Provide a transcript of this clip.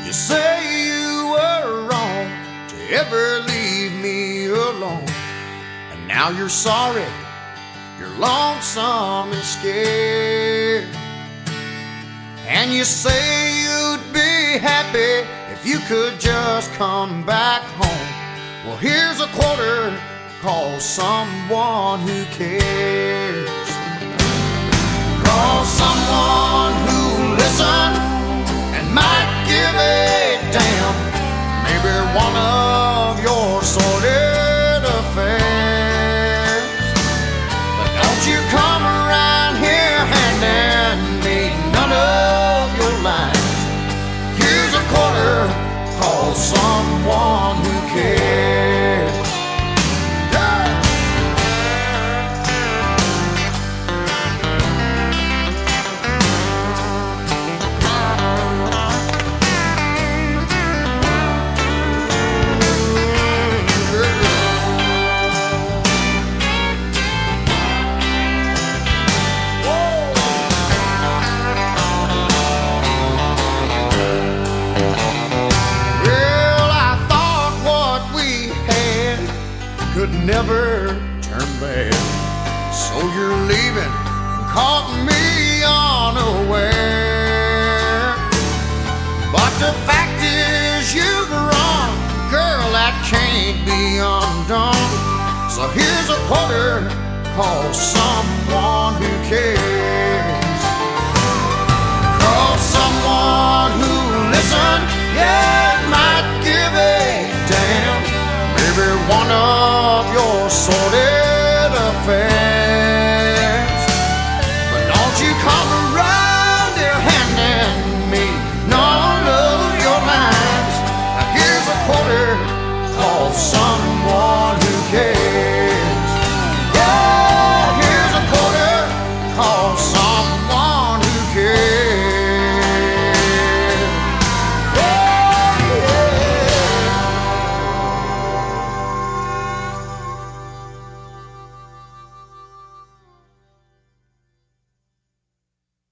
You say you were wrong to ever leave me alone, and now you're sorry, you're lonesome and scared. And you say you'd be happy if you could just come back home. Well, here's a quarter, call someone who cares. Call someone who'll listen and might give a damn. Maybe one of your sordid affairs. But don't you come around here handing me none of your lines. Here's a quarter, call someone who cares. Could never turn bad, so you're leaving and caught me unaware. But the fact is you've run, girl, that can't be undone. So here's a quarter, call someone